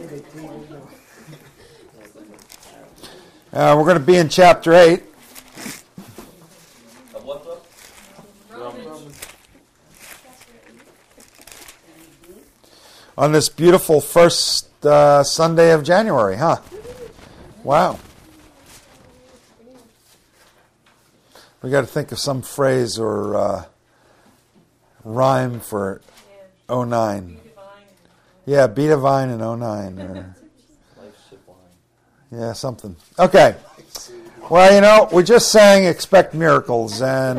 We're going to be in chapter 8. Of what book? Romans. On this beautiful first Sunday of January, huh? Wow. We got to think of some phrase or rhyme for 09. Yeah, be divine in 09. Or, yeah, something. Okay. Well, we just sang expect miracles. And,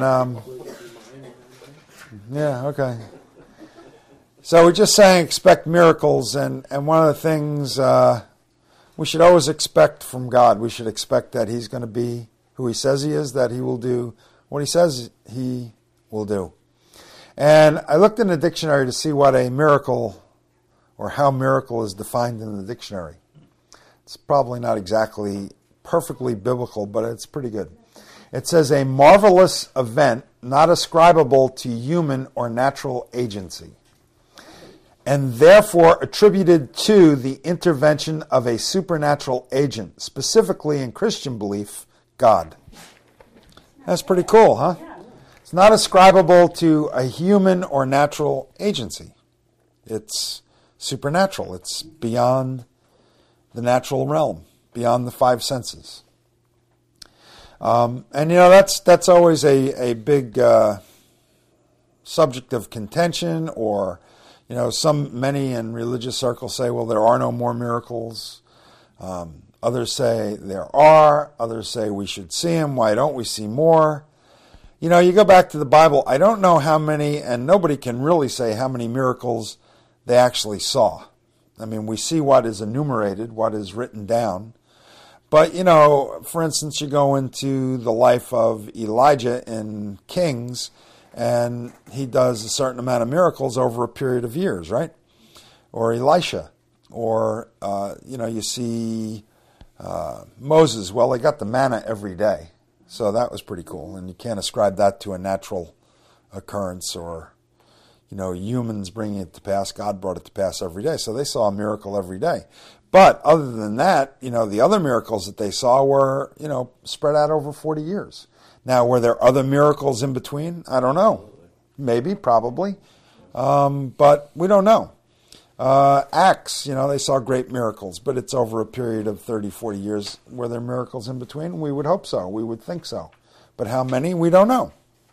yeah, okay. So we just sang expect miracles. And one of the things we should always expect from God, we should expect that He's going to be who He says He is, that He will do what He says He will do. And I looked in the dictionary to see what a miracle or how miracle is defined in the dictionary. It's probably not exactly perfectly biblical, but it's pretty good. It says a marvelous event not ascribable to human or natural agency, and therefore attributed to the intervention of a supernatural agent, specifically in Christian belief, God. That's pretty cool, huh? It's not ascribable to a human or natural agency. It's supernatural. It's beyond the natural realm, beyond the five senses. And that's always a big subject of contention, or many in religious circles say, well, there are no more miracles. Others say there are. Others say we should see them. Why don't we see more? You go back to the Bible, I don't know how many, and nobody can really say how many miracles they actually saw. I mean, we see what is enumerated, what is written down. But, for instance, you go into the life of Elijah in Kings, and he does a certain amount of miracles over a period of years, right? Or Elisha. Or, you see Moses. Well, they got the manna every day. So that was pretty cool. And you can't ascribe that to a natural occurrence or, humans bringing it to pass. God brought it to pass every day. So they saw a miracle every day. But other than that, the other miracles that they saw were, spread out over 40 years. Now, were there other miracles in between? I don't know. Maybe, probably. But we don't know. Acts, they saw great miracles, but it's over a period of 30, 40 years. Were there miracles in between? We would hope so. We would think so. But how many? We don't know.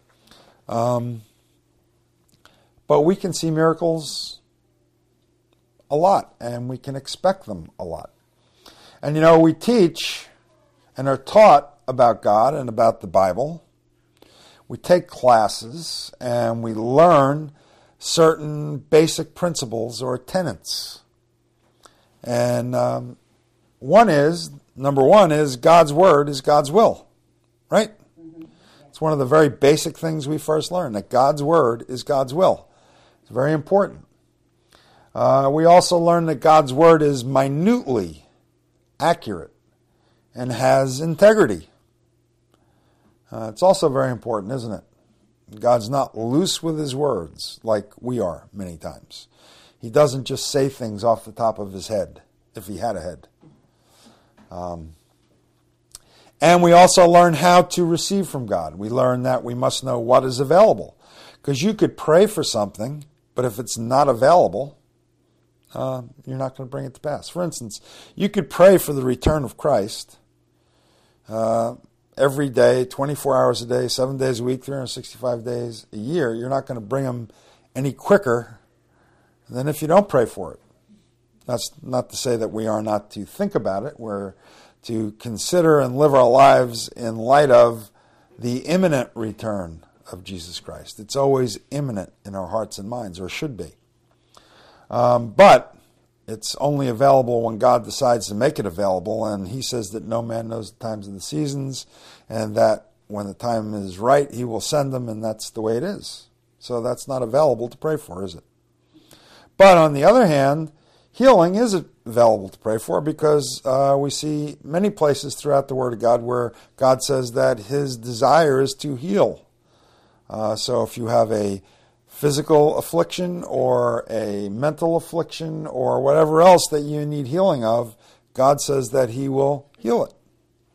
But we can see miracles a lot, and we can expect them a lot. And, we teach and are taught about God and about the Bible. We take classes, and we learn certain basic principles or tenets. And number one is God's Word is God's will, right? Mm-hmm. It's one of the very basic things we first learn, that God's Word is God's will. It's very important. We also learn that God's Word is minutely accurate and has integrity. It's also very important, isn't it? God's not loose with His words like we are many times. He doesn't just say things off the top of His head, if He had a head. And we also learn how to receive from God. We learn that we must know what is available. Because you could pray for something, but if it's not available, you're not going to bring it to pass. For instance, you could pray for the return of Christ every day, 24 hours a day, 7 days a week, 365 days a year. You're not going to bring Him any quicker than if you don't pray for it. That's not to say that we are not to think about it. We're to consider and live our lives in light of the imminent return of Jesus Christ. It's always imminent in our hearts and minds, or should be. But it's only available when God decides to make it available, and He says that no man knows the times and the seasons, and that when the time is right, He will send them, and that's the way it is. So that's not available to pray for, is it? But on the other hand, healing is available to pray for, because we see many places throughout the Word of God where God says that His desire is to heal. So if you have a physical affliction or a mental affliction or whatever else that you need healing of, God says that he will heal it.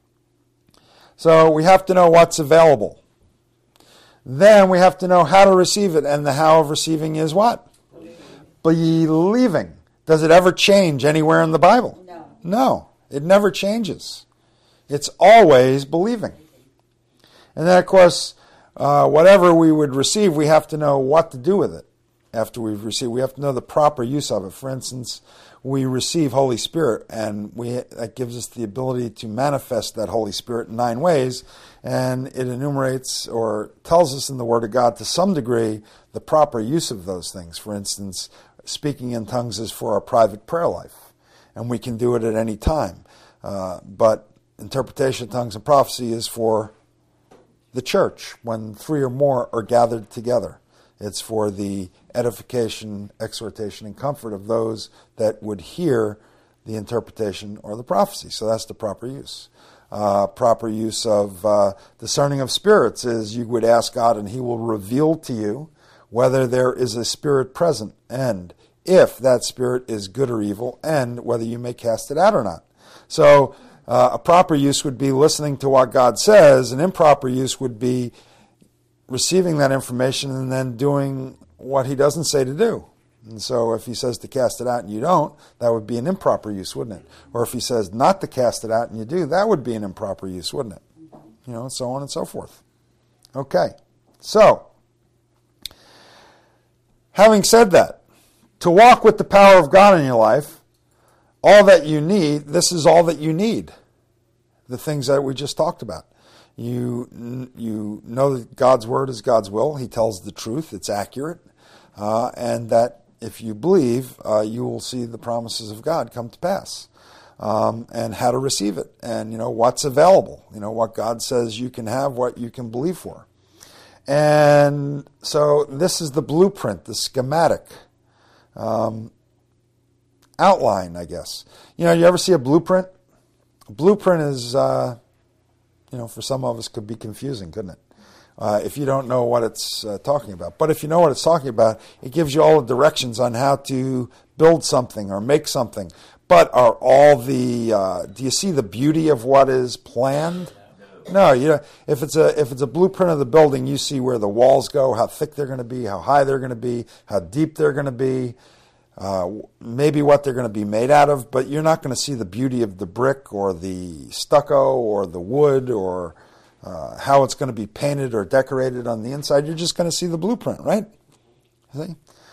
So we have to know what's available. Then we have to know how to receive it, and the how of receiving is what? Believing. Does it ever change anywhere in the Bible? No. No, it never changes. It's always believing. And then, of course, whatever we would receive, we have to know what to do with it after we've received. We have to know the proper use of it. For instance, we receive Holy Spirit, and that gives us the ability to manifest that Holy Spirit in 9 ways, and it enumerates or tells us in the Word of God to some degree the proper use of those things. For instance, speaking in tongues is for our private prayer life, and we can do it at any time. But interpretation of tongues and prophecy is for the church when 3 or more are gathered together. It's for the edification, exhortation, and comfort of those that would hear the interpretation or the prophecy. So that's the proper use. Proper use of discerning of spirits is you would ask God and he will reveal to you whether there is a spirit present and if that spirit is good or evil and whether you may cast it out or not. So a proper use would be listening to what God says. An improper use would be receiving that information and then doing what he doesn't say to do. And so if he says to cast it out and you don't, that would be an improper use, wouldn't it? Or if he says not to cast it out and you do, that would be an improper use, wouldn't it? You know, and so on and so forth. Okay, so having said that, to walk with the power of God in your life, all that you need, this is all that you need. The things that we just talked about. You know that God's word is God's will. He tells the truth. It's accurate. And that if you believe, you will see the promises of God come to pass. And how to receive it. And, you know, what's available. You know, what God says you can have, what you can believe for. And so this is the blueprint, the schematic outline, I guess. You know, you ever see a blueprint? A blueprint is... for some of us could be confusing, couldn't it? If you don't know what it's talking about. But if you know what it's talking about, it gives you all the directions on how to build something or make something. But are all the, do you see the beauty of what is planned? No, you know, if it's a blueprint of the building, you see where the walls go, how thick they're going to be, how high they're going to be, how deep they're going to be, maybe what they're going to be made out of, but you're not going to see the beauty of the brick or the stucco or the wood or how it's going to be painted or decorated on the inside. You're just going to see the blueprint, right? See?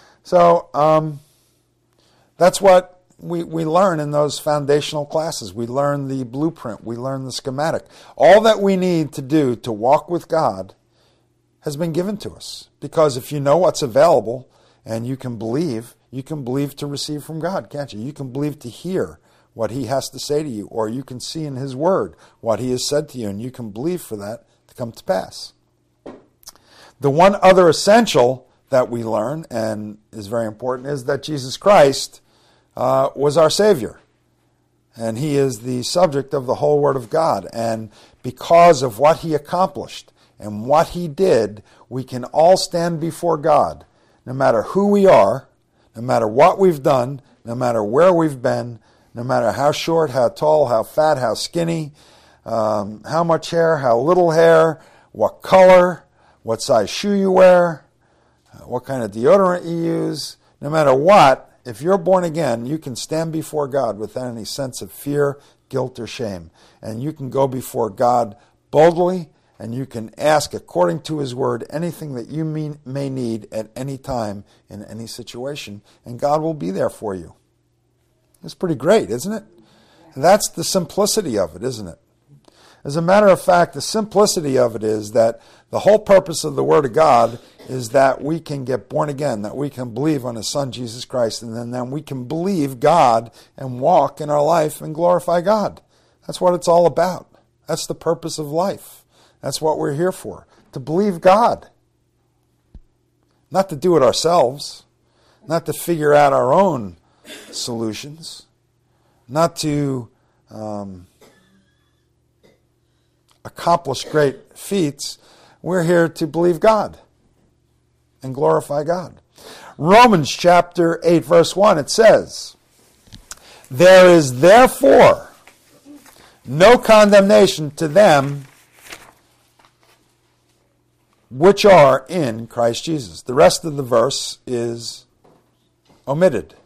So that's what we learn in those foundational classes. We learn the blueprint. We learn the schematic. All that we need to do to walk with God has been given to us. Because if you know what's available and you can believe to receive from God, can't you? You can believe to hear what he has to say to you, or you can see in his word what he has said to you, and you can believe for that to come to pass. The one other essential that we learn, and is very important, is that Jesus Christ was our Savior. And he is the subject of the whole Word of God. And because of what he accomplished and what he did, we can all stand before God, no matter who we are, no matter what we've done, no matter where we've been, no matter how short, how tall, how fat, how skinny, how much hair, how little hair, what color, what size shoe you wear, what kind of deodorant you use. No matter what, if you're born again, you can stand before God without any sense of fear, guilt, or shame. And you can go before God boldly, and you can ask according to his word anything that you may need at any time in any situation, and God will be there for you. It's pretty great, isn't it? And that's the simplicity of it, isn't it? As a matter of fact, the simplicity of it is that the whole purpose of the Word of God is that we can get born again, that we can believe on his Son, Jesus Christ, and then we can believe God and walk in our life and glorify God. That's what it's all about. That's the purpose of life. That's what we're here for, to believe God. Not to do it ourselves, not to figure out our own solutions, not to accomplish great feats. We're here to believe God and glorify God. Romans chapter 8, verse 1, it says, "There is therefore no condemnation to them which are in Christ Jesus." The rest of the verse is omitted.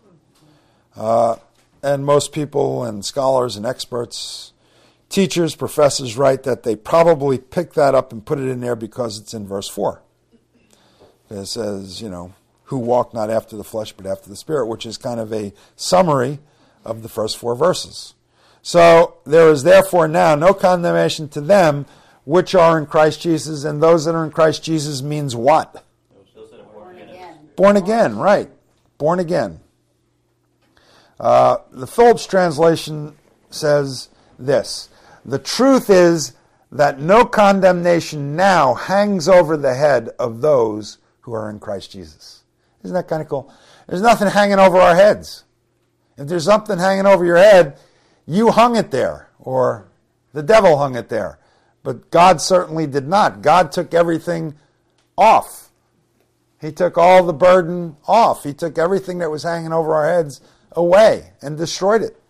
And most people and scholars and experts, teachers, professors write that they probably picked that up and put it in there because it's in verse 4. It says, who walk not after the flesh but after the Spirit, which is kind of a summary of the first 4 verses. So there is therefore now no condemnation to them which are in Christ Jesus, and those that are in Christ Jesus means what? Born again. Born again, right. Born again. The Phillips translation says this: "The truth is that no condemnation now hangs over the head of those who are in Christ Jesus." Isn't that kind of cool? There's nothing hanging over our heads. If there's something hanging over your head, you hung it there, or the devil hung it there. But God certainly did not. God took everything off. He took all the burden off. He took everything that was hanging over our heads away and destroyed it.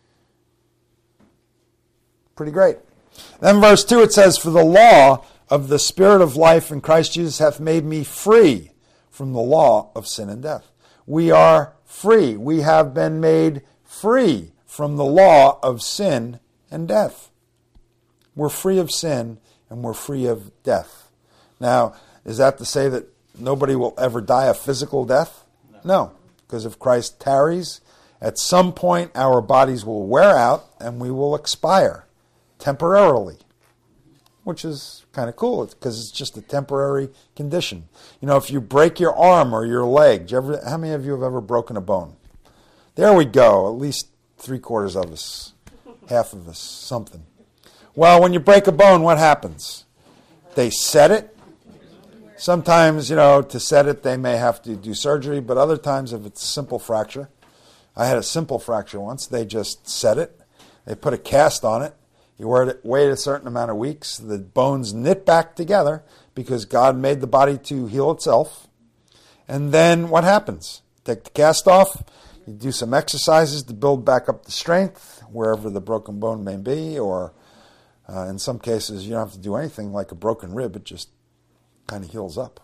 Pretty great. Then verse 2, it says, "For the law of the Spirit of life in Christ Jesus hath made me free from the law of sin and death." We are free. We have been made free from the law of sin and death. We're free of sin and we're free of death. Now, is that to say that nobody will ever die a physical death? No, because if Christ tarries, at some point our bodies will wear out and we will expire temporarily, which is kind of cool because it's just a temporary condition. If you break your arm or your leg, how many of you have ever broken a bone? There we go, at least 3/4 of us, half of us, something. Well, when you break a bone, what happens? They set it. Sometimes, to set it, they may have to do surgery, but other times, if it's a simple fracture, I had a simple fracture once, they just set it. They put a cast on it. You wait a certain amount of weeks. The bones knit back together because God made the body to heal itself. And then what happens? Take the cast off. You do some exercises to build back up the strength wherever the broken bone may be, or in some cases you don't have to do anything like a broken rib. It just kind of heals up.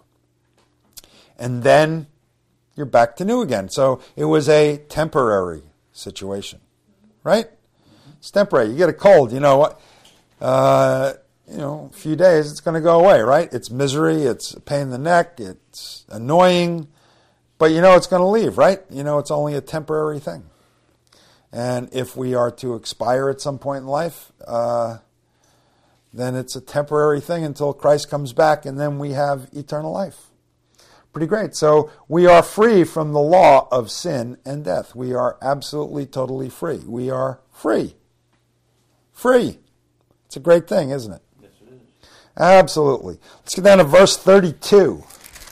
And then you're back to new again. So it was a temporary situation, right? It's temporary. You get a cold, a few days, it's going to go away, right? It's misery, it's a pain in the neck, it's annoying, but it's going to leave, right? It's only a temporary thing. And if we are to expire at some point in life, then it's a temporary thing until Christ comes back, and then we have eternal life. Pretty great. So we are free from the law of sin and death. We are absolutely, totally free. We are free. Free. It's a great thing, isn't it? Yes, it is. Absolutely. Let's get down to verse 32.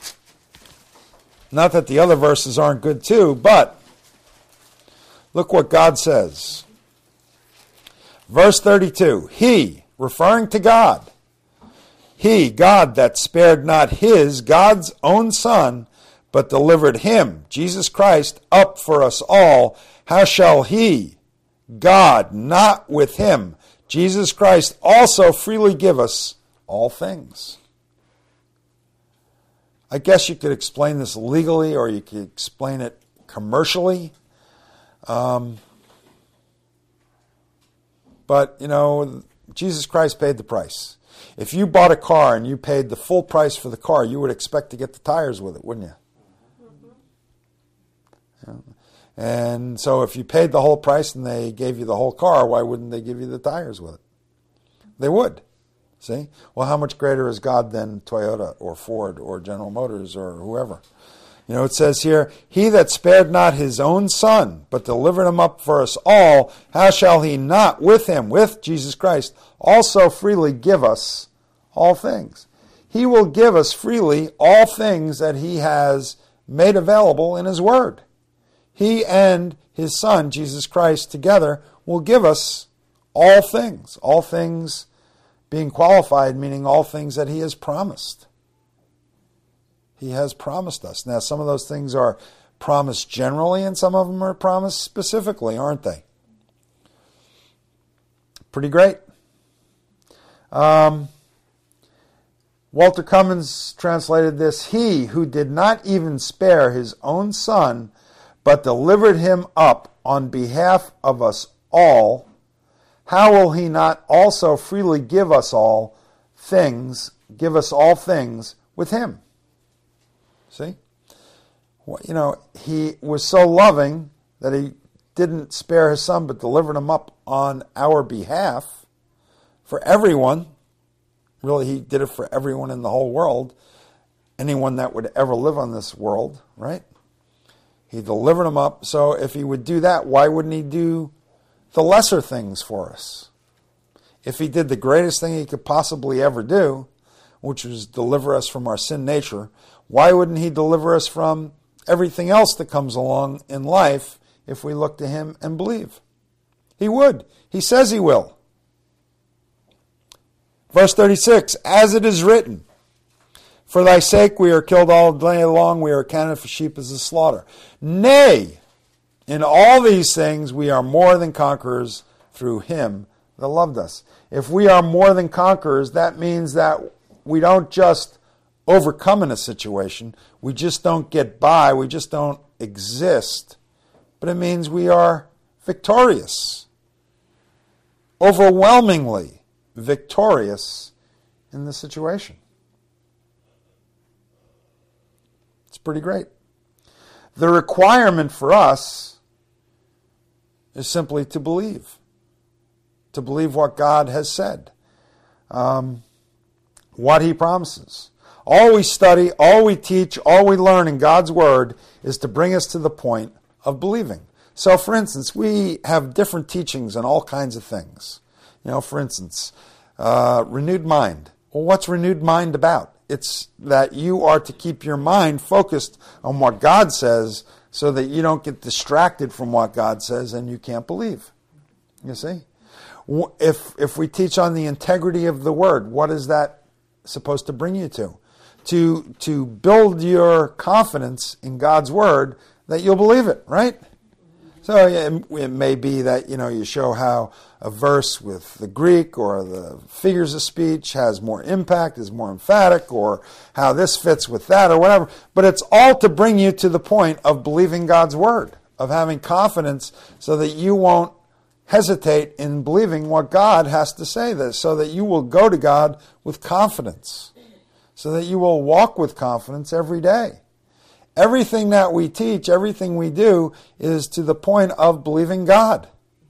Not that the other verses aren't good too, but look what God says. Verse 32. He, referring to God, He, God, that spared not God's own Son, but delivered Him, Jesus Christ, up for us all, how shall He, God, not with Him, Jesus Christ, also freely give us all things? I guess you could explain this legally, or you could explain it commercially. But, Jesus Christ paid the price. If you bought a car and you paid the full price for the car, you would expect to get the tires with it, wouldn't you? Mm-hmm. And so if you paid the whole price and they gave you the whole car, why wouldn't they give you the tires with it? They would. See? Well, how much greater is God than Toyota or Ford or General Motors or whoever? It says here, He that spared not His own Son, but delivered Him up for us all, how shall He not with Him, with Jesus Christ, also freely give us all things? He will give us freely all things that He has made available in His Word. He and His Son, Jesus Christ, together will give us all things. All things being qualified, meaning all things that He has promised. He has promised us. Now, some of those things are promised generally, and some of them are promised specifically, aren't they? Pretty great. Walter Cummins translated this: He who did not even spare his own son, but delivered him up on behalf of us all, how will he not also freely give us all things with him? See? He was so loving that he didn't spare his son, but delivered him up on our behalf for everyone. Really, he did it for everyone in the whole world, anyone that would ever live on this world, right? He delivered him up. So if he would do that, why wouldn't he do the lesser things for us? If he did the greatest thing he could possibly ever do, which was deliver us from our sin nature, why wouldn't he deliver us from everything else that comes along in life if we look to him and believe? He would. He says he will. Verse 36, as it is written, for thy sake we are killed all day long, we are accounted for sheep as the slaughter. Nay, in all these things we are more than conquerors through him that loved us. If we are more than conquerors, that means that we don't just overcome in a situation, we just don't get by, we just don't exist, but it means we are victorious, overwhelmingly victorious in the situation. It's pretty great. The requirement for us is simply to believe what God has said, what he promises. All we study, all we teach, all we learn in God's word is to bring us to the point of believing. So, for instance, we have different teachings on all kinds of things. For instance, renewed mind. Well, what's renewed mind about? It's that you are to keep your mind focused on what God says so that you don't get distracted from what God says and you can't believe. You see? If we teach on the integrity of the word, what is that supposed to bring you to? To build your confidence in God's word that you'll believe it, right? So it may be that, you show how a verse with the Greek or the figures of speech has more impact, is more emphatic, or how this fits with that or whatever. But it's all to bring you to the point of believing God's word, of having confidence so that you won't hesitate in believing what God has to say, so that you will go to God with confidence, so that you will walk with confidence every day. Everything that we teach, everything we do is to the point of believing God.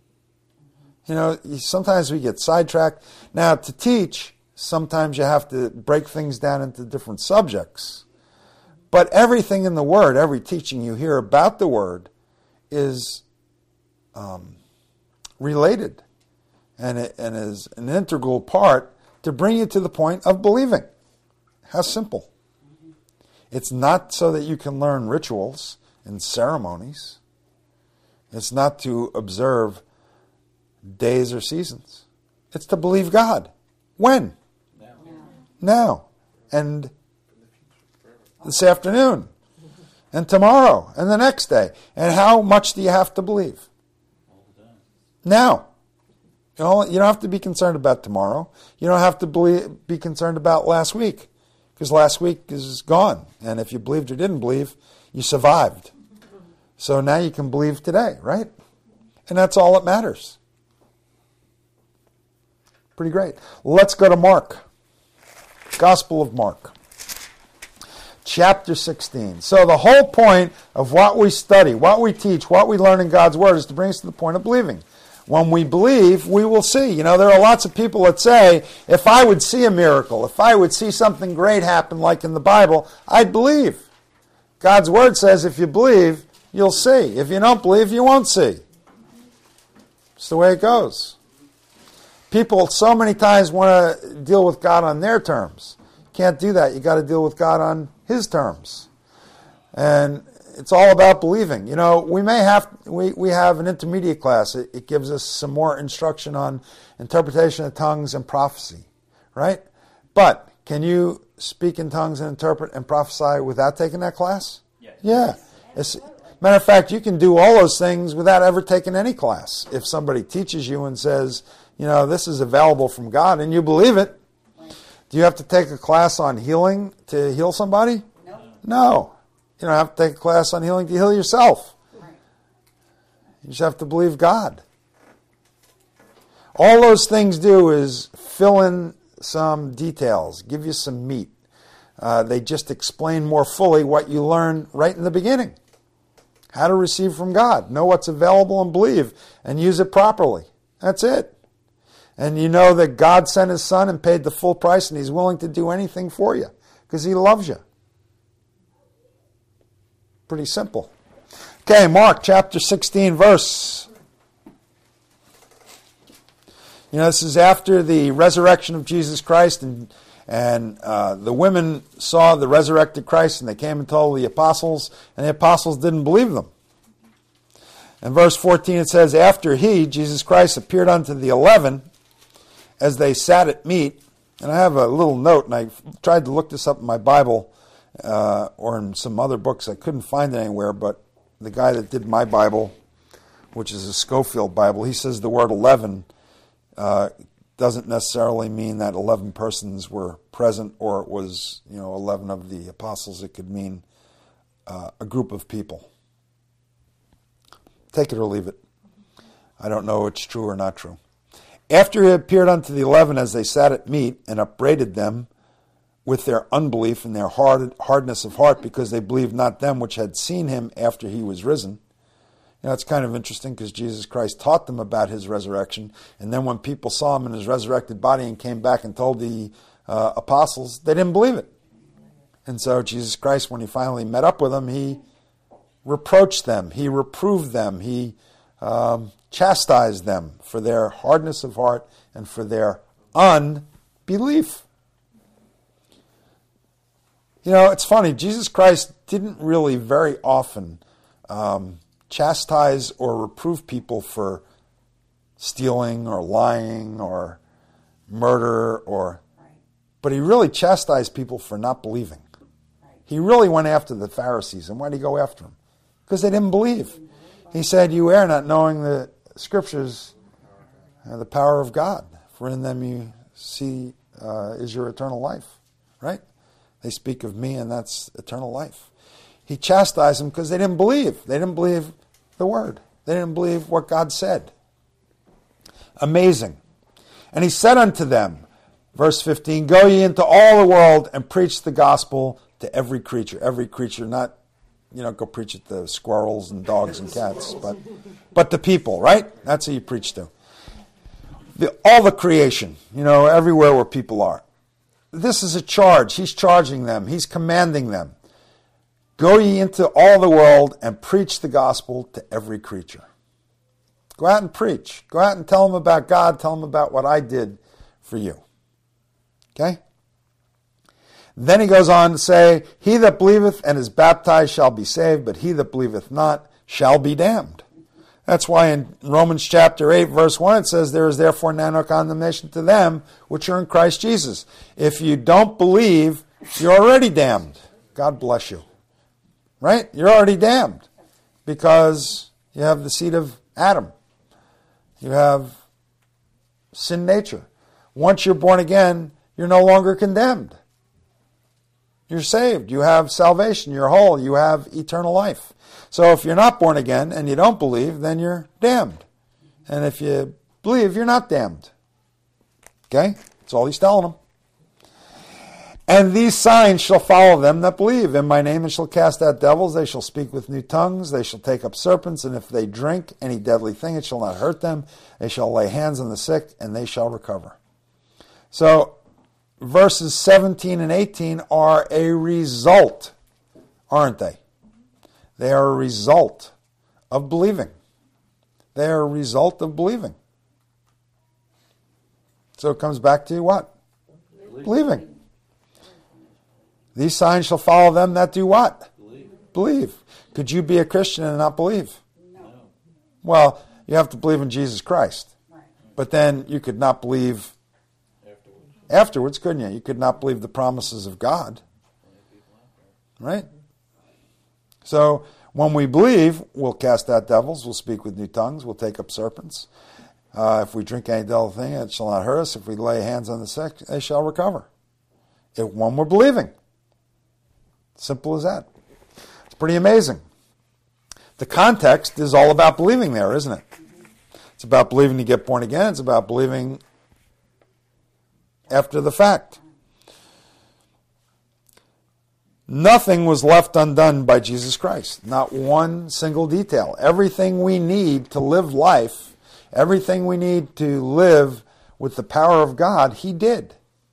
Sometimes we get sidetracked. Now, to teach, sometimes you have to break things down into different subjects. But everything in the Word, every teaching you hear about the Word is related and is an integral part to bring you to the point of believing. How simple. It's not so that you can learn rituals and ceremonies. It's not to observe days or seasons. It's to believe God. When? Now. And this afternoon. And tomorrow. And the next day. And how much do you have to believe? Now. You don't have to be concerned about tomorrow. You don't have to be concerned about last week. Because last week is gone. And if you believed or didn't believe, you survived. So now you can believe today, right? And that's all that matters. Pretty great. Let's go to Mark. Gospel of Mark. Chapter 16. So the whole point of what we study, what we teach, what we learn in God's Word is to bring us to the point of believing. When we believe, we will see. There are lots of people that say, if I would see a miracle, if I would see something great happen like in the Bible, I'd believe. God's Word says if you believe, you'll see. If you don't believe, you won't see. It's the way it goes. People so many times want to deal with God on their terms. Can't do that. You got to deal with God on his terms. And it's all about believing. We have an intermediate class. It gives us some more instruction on interpretation of tongues and prophecy, right? But Can you speak in tongues and interpret and prophesy without taking that class? Yes. Yeah. Matter of fact, you can do all those things without ever taking any class. If somebody teaches you and says, this is available from God, and you believe it, do you have to take a class on healing to heal somebody? No. You don't have to take a class on healing to heal yourself. You just have to believe God. All those things do is fill in some details, give you some meat. They just explain more fully what you learned right in the beginning. How to receive from God. Know what's available and believe, and use it properly. That's it. And you know that God sent His Son and paid the full price, and He's willing to do anything for you because He loves you. Pretty simple. Okay, Mark chapter 16, verse. This is after the resurrection of Jesus Christ, and the women saw the resurrected Christ, and they came and told the apostles, and the apostles didn't believe them. In verse 14 it says, after He, Jesus Christ, appeared unto the 11, as they sat at meat, and I have a little note, and I tried to look this up in my Bible or in some other books. I couldn't find it anywhere, but the guy that did my Bible, which is a Scofield Bible, he says the word 11 doesn't necessarily mean that 11 persons were present or it was 11 of the apostles. It could mean a group of people. Take it or leave it. I don't know if it's true or not true. After He appeared unto the 11 as they sat at meat, and upbraided them with their unbelief and their hardness of heart, because they believed not them which had seen Him after He was risen. It's kind of interesting because Jesus Christ taught them about His resurrection, and then when people saw Him in His resurrected body and came back and told the apostles, they didn't believe it. And so Jesus Christ, when He finally met up with them, He reproached them, He reproved them, He chastised them for their hardness of heart and for their unbelief. It's funny, Jesus Christ didn't really very often chastise or reprove people for stealing or lying or murder, but He really chastised people for not believing. He really went after the Pharisees. And why did He go after them? Because they didn't believe. He said, you err not knowing the Scriptures, the power of God, for in them you see is your eternal life. Right? They speak of me, and that's eternal life. He chastised them because they didn't believe. They didn't believe the Word. They didn't believe what God said. Amazing. And He said unto them, verse 15, go ye into all the world and preach the gospel to every creature. Every creature, not, go preach it to squirrels and dogs and cats, but the people, right? That's who you preach to. All the creation, everywhere where people are. This is a charge. He's charging them. He's commanding them. Go ye into all the world and preach the gospel to every creature. Go out and preach. Go out and tell them about God. Tell them about what I did for you. Okay? Then He goes on to say, he that believeth and is baptized shall be saved, but he that believeth not shall be damned. That's why in Romans chapter 8, verse 1, it says, there is therefore now no condemnation to them which are in Christ Jesus. If you don't believe, you're already damned. God bless you. Right? You're already damned because you have the seed of Adam. You have sin nature. Once you're born again, you're no longer condemned. You're saved. You have salvation. You're whole. You have eternal life. So if you're not born again and you don't believe, then you're damned. And if you believe, you're not damned. Okay? That's all He's telling them. And these signs shall follow them that believe. In my name they shall cast out devils. They shall speak with new tongues. They shall take up serpents. And if they drink any deadly thing, it shall not hurt them. They shall lay hands on the sick, and they shall recover. So verses 17 and 18 are a result, aren't they? They are a result of believing. They are a result of believing. So it comes back to what? Believing. These signs shall follow them that do what? Believe. Could you be a Christian and not believe? No. Well, you have to believe in Jesus Christ. But then you could not believe afterwards, couldn't you? You could not believe the promises of God. Right? So when we believe, we'll cast out devils, we'll speak with new tongues, we'll take up serpents. If we drink any deadly thing, it shall not hurt us. If we lay hands on the sick, they shall recover. When we're believing. Simple as that. It's pretty amazing. The context is all about believing there, isn't it? It's about believing to get born again. It's about believing after the fact. Nothing was left undone by Jesus Christ. Not one single detail. Everything we need to live life, everything we need to live with the power of God, he did.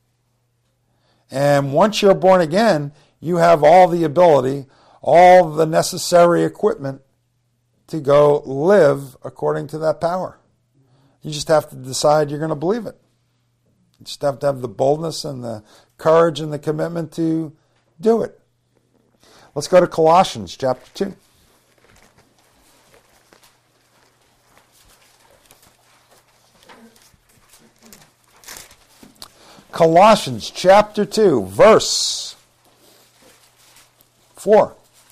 And once you're born again, you have all the ability, all the necessary equipment to go live according to that power. You just have to decide you're going to believe it. You just have to have the boldness and the courage and the commitment to do it. Let's go to Colossians chapter 2. Colossians chapter 2, verse 4.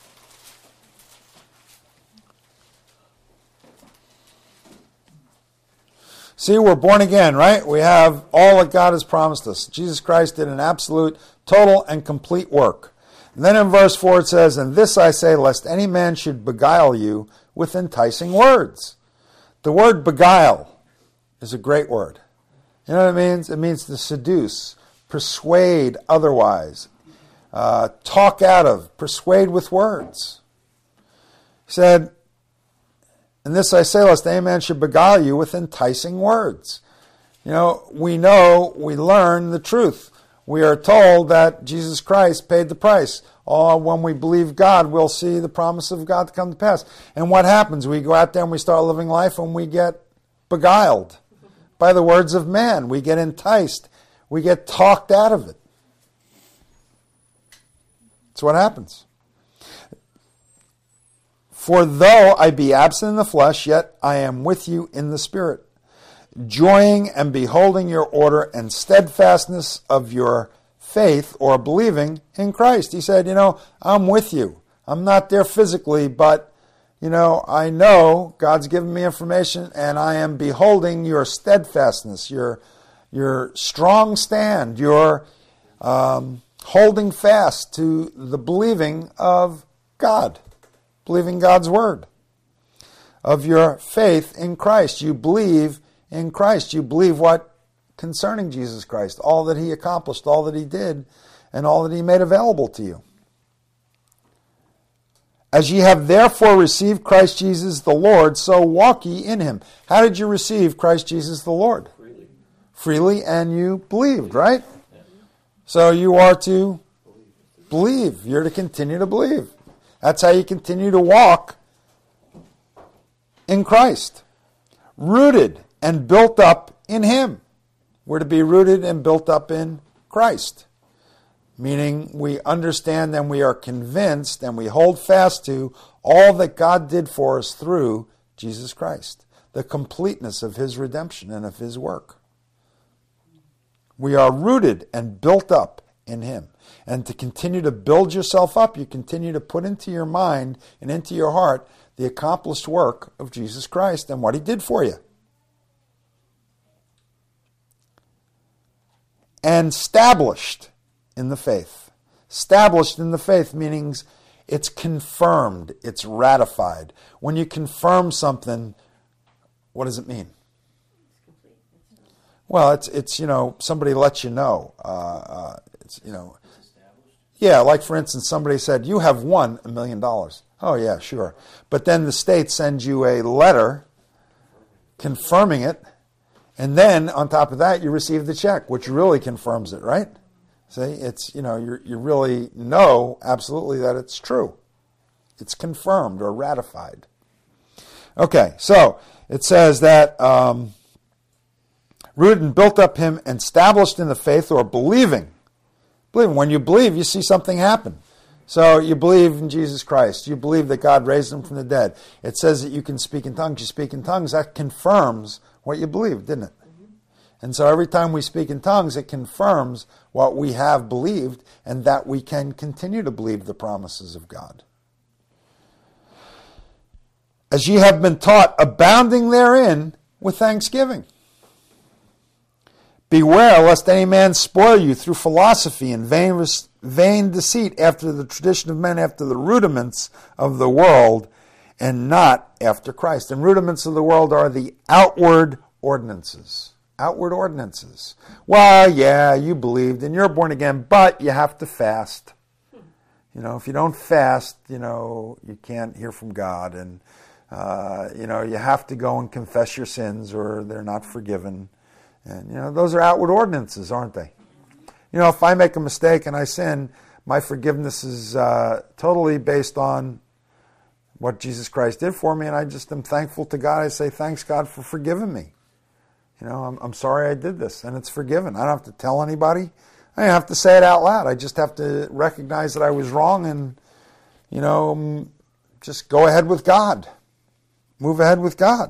See, we're born again, right? We have all that God has promised us. Jesus Christ did an absolute, total, and complete work. And then in verse 4 it says, "And this I say, lest any man should beguile you with enticing words." The word beguile is a great word. You know what it means? It means to seduce, persuade otherwise, talk out of, persuade with words. He said, "And this I say, lest any man should beguile you with enticing words." We learn the truth. We are told that Jesus Christ paid the price. When we believe God, we'll see the promise of God to come to pass. And what happens? We go out there and we start living life and we get beguiled by the words of man. We get enticed. We get talked out of it. That's what happens. "For though I be absent in the flesh, yet I am with you in the spirit, joying and beholding your order and steadfastness of your faith," or believing in Christ. He said, I'm with you. I'm not there physically, but, I know God's given me information and I am beholding your steadfastness, your strong stand, your holding fast to the believing of God, believing God's word, of your faith in Christ. You believe in Christ. You believe what concerning Jesus Christ, all that he accomplished, all that he did, and all that he made available to you. "As ye have therefore received Christ Jesus the Lord, so walk ye in him." How did you receive Christ Jesus the Lord? Freely, and you believed, right? Yeah. So you are to believe. You're to continue to believe. That's how you continue to walk in Christ. Rooted and built up in him. We're to be rooted and built up in Christ. Meaning we understand and we are convinced and we hold fast to all that God did for us through Jesus Christ. The completeness of his redemption and of his work. We are rooted and built up in him. And to continue to build yourself up, you continue to put into your mind and into your heart the accomplished work of Jesus Christ and what he did for you. And established in the faith. Established in the faith meaning it's confirmed, it's ratified. When you confirm something, what does it mean? Well, it's somebody lets you know. Yeah, like for instance, somebody said, "You have won $1 million." Oh yeah, sure. But then the state sends you a letter confirming it, and then on top of that, you receive the check, which really confirms it, right? See, it's you really know absolutely that it's true. It's confirmed or ratified. Okay, so it says that rooted and built up him and established in the faith, or believing. When you believe, you see something happen. So you believe in Jesus Christ. You believe that God raised him from the dead. It says that you can speak in tongues. You speak in tongues. That confirms what you believe, didn't it? And so every time we speak in tongues, it confirms what we have believed and that we can continue to believe the promises of God. As ye have been taught, abounding therein with thanksgiving. Beware lest any man spoil you through philosophy and vain deceit, after the tradition of men, after the rudiments of the world, and not after Christ. And rudiments of the world are the outward ordinances. Outward ordinances. Well, yeah, you believed and you're born again, but you have to fast. If you don't fast, you can't hear from God. And, you have to go and confess your sins or they're not forgiven. And, those are outward ordinances, aren't they? If I make a mistake and I sin, my forgiveness is totally based on what Jesus Christ did for me, and I just am thankful to God. I say, thanks, God, for forgiving me. I'm sorry I did this, and it's forgiven. I don't have to tell anybody. I don't have to say it out loud. I just have to recognize that I was wrong and, just go ahead with God. Move ahead with God.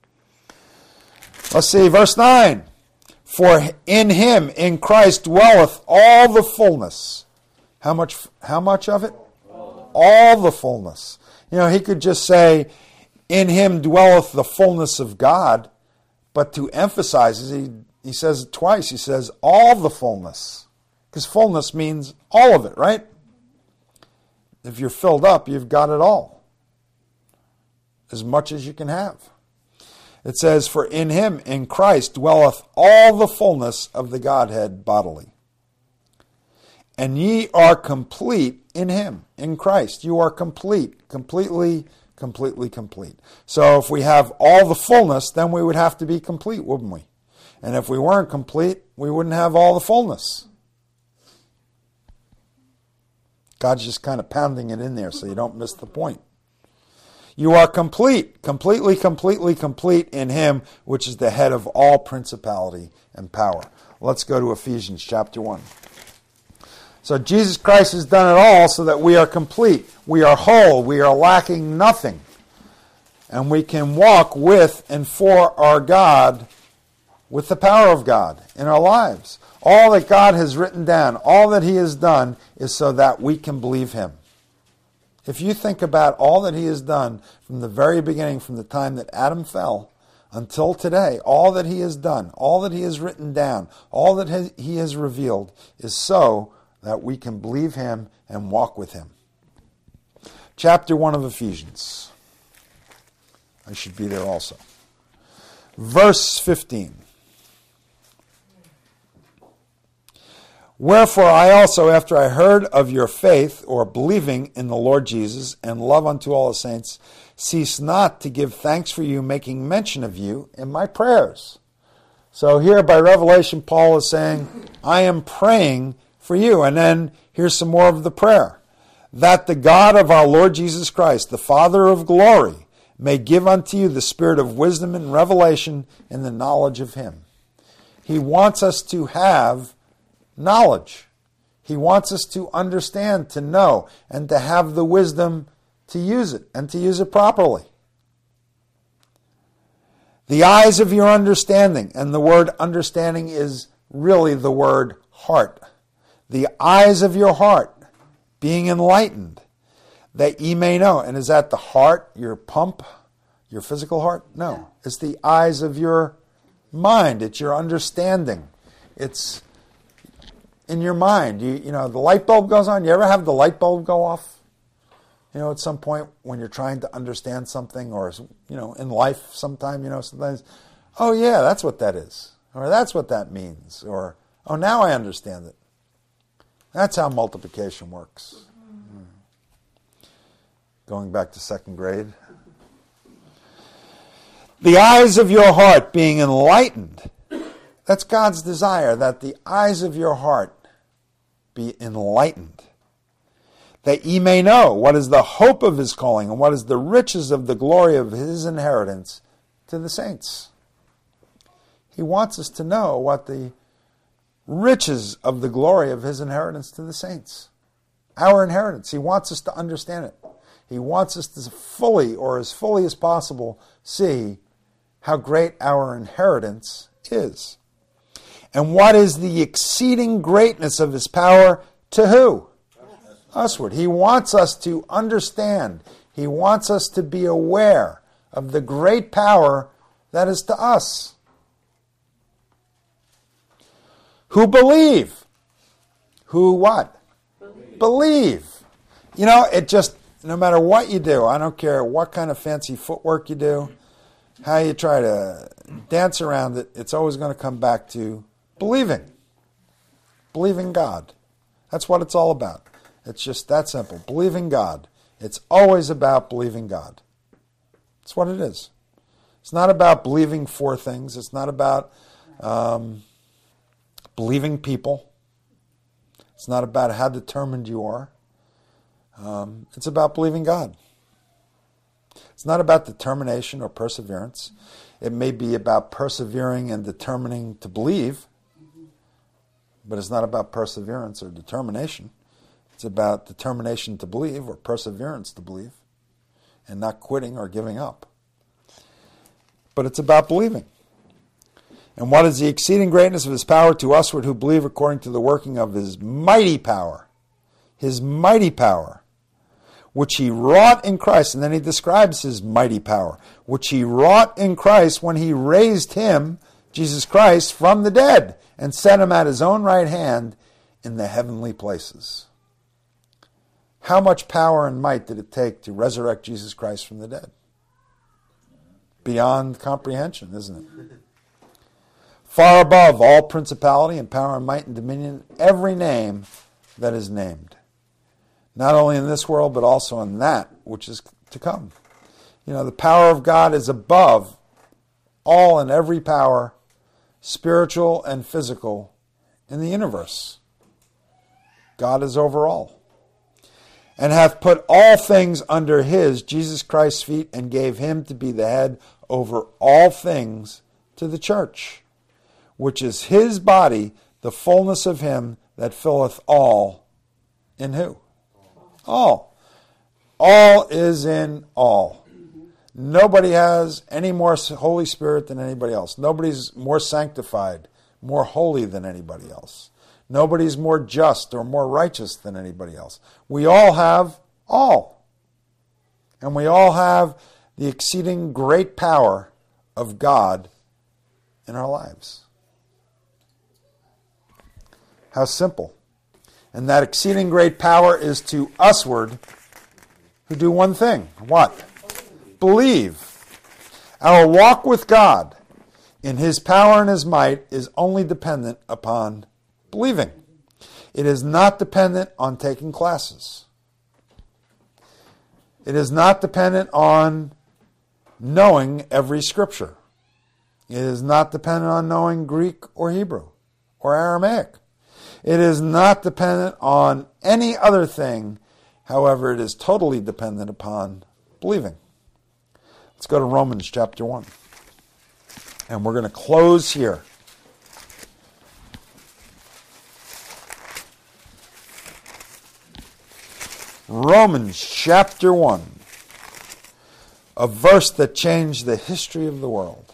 Let's see, verse 9. For in him, in Christ, dwelleth all the fullness. How much of it? All the fullness. He could just say, in him dwelleth the fullness of God, but to emphasize it, he says it twice. He says, all the fullness. Because fullness means all of it, right? If you're filled up, you've got it all. As much as you can have. It says, for in him, in Christ, dwelleth all the fullness of the Godhead bodily. And ye are complete in him, in Christ. You are complete, completely complete. So if we have all the fullness, then we would have to be complete, wouldn't we? And if we weren't complete, we wouldn't have all the fullness. God's just kind of pounding it in there so you don't miss the point. You are completely complete in him, which is the head of all principality and power. Let's go to Ephesians chapter 1. So Jesus Christ has done it all so that we are complete. We are whole. We are lacking nothing. And we can walk with and for our God with the power of God in our lives. All that God has written down, all that he has done is so that we can believe him. If you think about all that he has done from the very beginning, from the time that Adam fell until today, all that he has done, all that he has written down, all that he has revealed is so that we can believe him and walk with him. Chapter 1 of Ephesians. I should be there also. Verse 15. Wherefore I also, after I heard of your faith, or believing in the Lord Jesus, and love unto all the saints, cease not to give thanks for you, making mention of you in my prayers. So here by revelation, Paul is saying, I am praying for you. And then here's some more of the prayer. That the God of our Lord Jesus Christ, the Father of glory, may give unto you the spirit of wisdom and revelation in the knowledge of him. He wants us to have knowledge. He wants us to understand, to know, and to have the wisdom to use it, and to use it properly. The eyes of your understanding, and the word understanding is really the word heart. The eyes of your heart being enlightened, that ye may know. And is that the heart, your pump, your physical heart? No. It's the eyes of your mind. It's your understanding. It's in your mind. You know, the light bulb goes on. You ever have the light bulb go off? You know, at some point when you're trying to understand something, or, you know, in life sometime, you know, sometimes, oh yeah, that's what that is. Or that's what that means. Or, oh, now I understand it. That's how multiplication works. Going back to second grade. The eyes of your heart being enlightened. That's God's desire, that the eyes of your heart be enlightened. That ye may know what is the hope of his calling, and what is the riches of the glory of his inheritance to the saints. He wants us to know what the riches of the glory of his inheritance to the saints. Our inheritance. He wants us to understand it. He wants us to fully, or as fully as possible, see how great our inheritance is. And what is the exceeding greatness of his power to who? Usward. He wants us to understand. He wants us to be aware of the great power that is to us. Who believe. Who what? Believe. You know, it just, no matter what you do, I don't care what kind of fancy footwork you do, how you try to dance around it, it's always going to come back to believing. Believing God. That's what it's all about. It's just that simple. Believing God. It's always about believing God. That's what it is. It's not about believing for things. It's not about believing people. It's not about how determined you are. It's about believing God. It's not about determination or perseverance. It may be about persevering and determining to believe, but it's not about perseverance or determination. It's about determination to believe or perseverance to believe and not quitting or giving up. But it's about believing. And what is the exceeding greatness of his power to usward who believe according to the working of his mighty power? His mighty power, which he wrought in Christ. And then he describes his mighty power, which he wrought in Christ when he raised him, Jesus Christ, from the dead and set him at his own right hand in the heavenly places. How much power and might did it take to resurrect Jesus Christ from the dead? Beyond comprehension, isn't it? Far above all principality and power and might and dominion, every name that is named. Not only in this world, but also in that which is to come. You know, the power of God is above all and every power, spiritual and physical, in the universe. God is over all. And hath put all things under his, Jesus Christ's feet, and gave him to be the head over all things to the church, which is his body, the fullness of him that filleth all in who? All. All is in all. Nobody has any more Holy Spirit than anybody else. Nobody's more sanctified, more holy than anybody else. Nobody's more just or more righteous than anybody else. We all have all. And we all have the exceeding great power of God in our lives. How simple. And that exceeding great power is to usward who do one thing. What? Believe. Our walk with God in his power and his might is only dependent upon believing. It is not dependent on taking classes. It is not dependent on knowing every scripture. It is not dependent on knowing Greek or Hebrew or Aramaic. It is not dependent on any other thing. However, it is totally dependent upon believing. Let's go to Romans chapter 1. And we're going to close here. Romans chapter 1. A verse that changed the history of the world.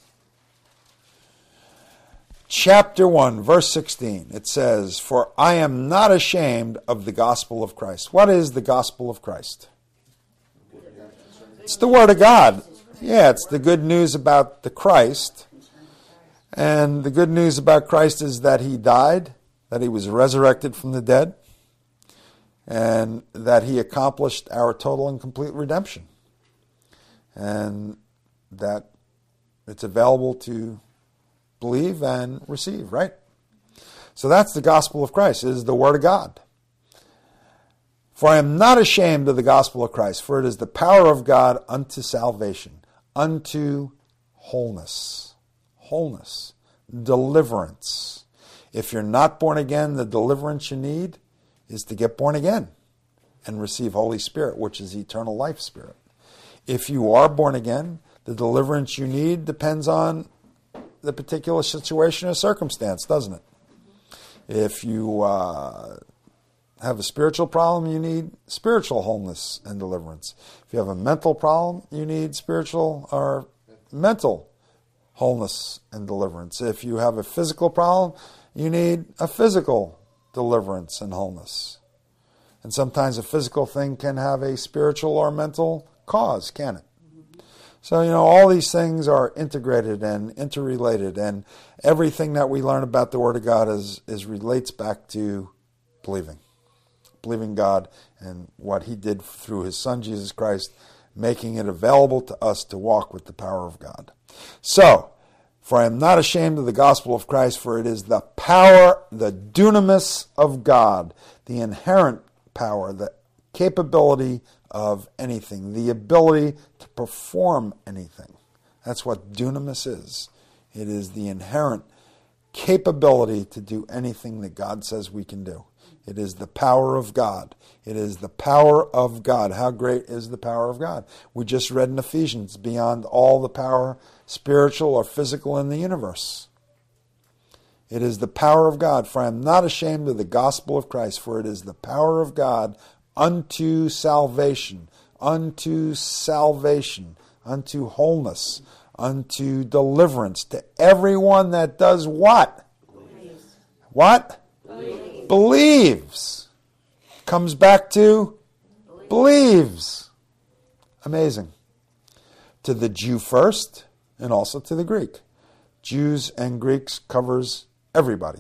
Chapter 1, verse 16, it says, "For I am not ashamed of the gospel of Christ." What is the gospel of Christ? It's the Word of God. Yeah, it's the good news about the Christ. And the good news about Christ is that he died, that he was resurrected from the dead, and that he accomplished our total and complete redemption. And that it's available to believe and receive, right? So that's the gospel of Christ. It is the Word of God. "For I am not ashamed of the gospel of Christ, for it is the power of God unto salvation, unto wholeness, deliverance." If you're not born again, the deliverance you need is to get born again and receive Holy Spirit, which is eternal life spirit. If you are born again, the deliverance you need depends on the particular situation or circumstance, doesn't it? If you have a spiritual problem, you need spiritual wholeness and deliverance. If you have a mental problem, you need spiritual or mental wholeness and deliverance. If you have a physical problem, you need a physical deliverance and wholeness. And sometimes a physical thing can have a spiritual or mental cause, can it? So, all these things are integrated and interrelated, and everything that we learn about the Word of God is relates back to believing. Believing God and what He did through His Son, Jesus Christ, making it available to us to walk with the power of God. So, for I am not ashamed of the gospel of Christ, for it is the power, the dunamis of God, the inherent power, the capability of anything, the ability to perform anything. That's what dunamis is. It is the inherent capability to do anything that God says we can do. It is the power of God. It is the power of God. How great is the power of God? We just read in Ephesians, beyond all the power, spiritual or physical, in the universe. It is the power of God. For I am not ashamed of the gospel of Christ, for it is the power of God unto salvation, unto wholeness, unto deliverance, to everyone that does what? Believes. What? Believes. Comes back to believes. Amazing. To the Jew first, and also to the Greek. Jews and Greeks covers everybody.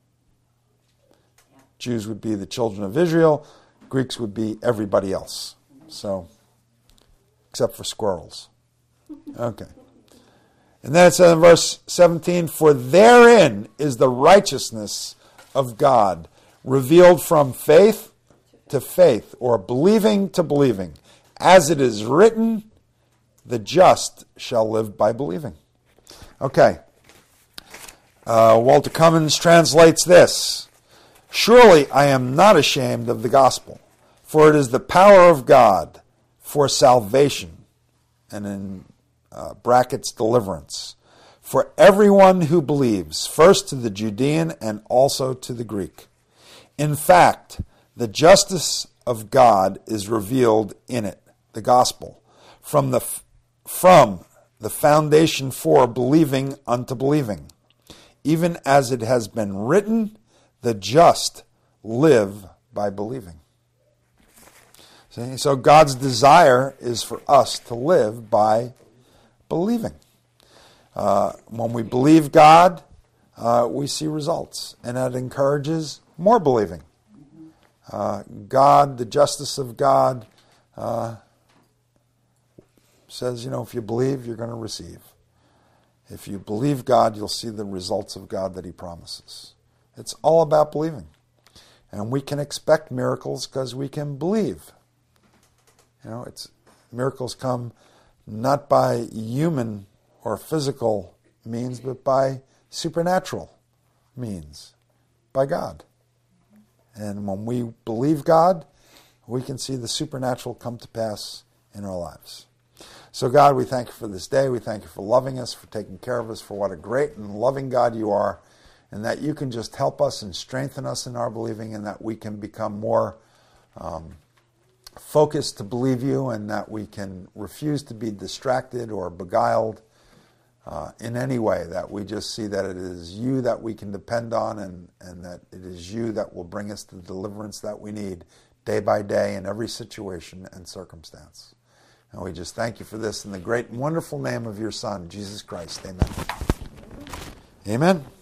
Jews would be the children of Israel. Greeks would be everybody else. So, except for squirrels. Okay. And then it says in verse 17, for therein is the righteousness of God, revealed from faith to faith, or believing to believing. As it is written, the just shall live by believing. Okay. Walter Cummins translates this. Surely I am not ashamed of the gospel, for it is the power of God for salvation, and in brackets, deliverance, for everyone who believes, first to the Judean and also to the Greek. In fact, the justice of God is revealed in it, the gospel, from the foundation for believing unto believing, even as it has been written, the just live by believing. See? So God's desire is for us to live by believing. When we believe God, we see results, and that encourages more believing. God, the justice of God, says, if you believe, you're going to receive. If you believe God, you'll see the results of God that He promises. It's all about believing. And we can expect miracles because we can believe. Miracles come not by human or physical means, but by supernatural means, by God. And when we believe God, we can see the supernatural come to pass in our lives. So God, we thank You for this day. We thank You for loving us, for taking care of us, for what a great and loving God You are, and that You can just help us and strengthen us in our believing, and that we can become more focused to believe You, and that we can refuse to be distracted or beguiled in any way, that we just see that it is You that we can depend on, and that it is You that will bring us the deliverance that we need day by day in every situation and circumstance. And we just thank You for this in the great and wonderful name of Your Son, Jesus Christ. Amen. Amen.